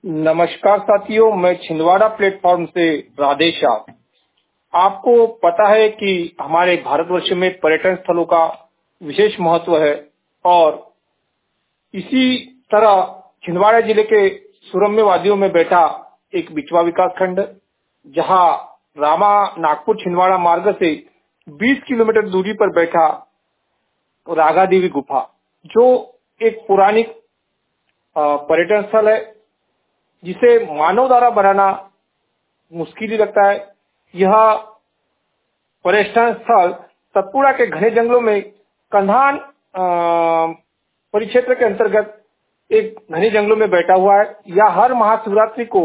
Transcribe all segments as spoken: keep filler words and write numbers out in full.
नमस्कार साथियों, मैं छिंदवाड़ा प्लेटफॉर्म से राधेश्याम। आपको पता है कि हमारे भारतवर्ष में पर्यटन स्थलों का विशेष महत्व है और इसी तरह छिंदवाड़ा जिले के सुरम्य वादियों में बैठा एक बिचवा विकास खंड, जहां रामा नागपुर छिंदवाड़ा मार्ग से बीस किलोमीटर दूरी पर बैठा रागा देवी गुफा, जो एक पुरानी पर्यटन स्थल है जिसे मानव द्वारा बनाना मुश्किल ही लगता है। यह पर्यटन स्थल सतपुड़ा के घने जंगलों में कंधान परिक्षेत्र के अंतर्गत एक घने जंगलों में बैठा हुआ है। यह हर महाशिवरात्रि को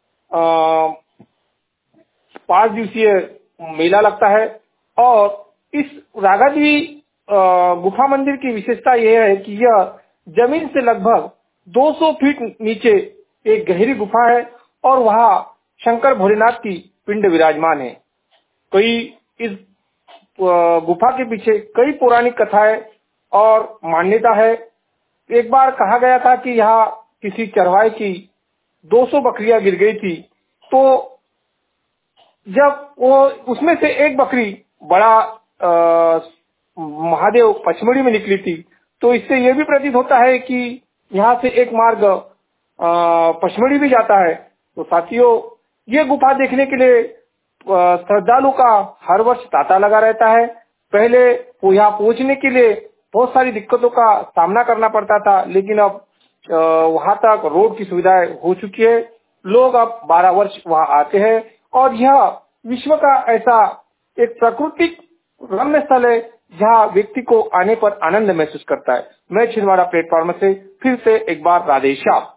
पांच दिवसीय मेला लगता है और इस रागादेवी गुफा मंदिर की विशेषता यह है कि यह जमीन से लगभग दो सौ फीट नीचे एक गहरी गुफा है और वहां शंकर भोलेनाथ की पिंड विराजमान है। कई इस गुफा के पीछे कई पौराणिक कथाएं और मान्यता है। एक बार कहा गया था कि यहाँ किसी चरवाहे की दो सौ बकरियां गिर गई थी, तो जब वो उसमें से एक बकरी बड़ा आ, महादेव पचमढ़ी में निकली थी, तो इससे यह भी प्रतीत होता है कि यहाँ से एक मार्ग पचमढ़ी भी जाता है। तो साथियों, ये गुफा देखने के लिए श्रद्धालु का हर वर्ष तांता लगा रहता है। पहले यहाँ पहुंचने के लिए बहुत सारी दिक्कतों का सामना करना पड़ता था, लेकिन अब वहां तक रोड की सुविधाएं हो चुकी है। लोग अब बारह वर्ष वहां आते हैं और यह विश्व का ऐसा एक प्राकृतिक रम्य स्थल है जहाँ व्यक्ति को आने पर आनंद महसूस करता है। मैं छिंदवाड़ा प्लेटफॉर्म से फिर से एक बार राधेश्याम।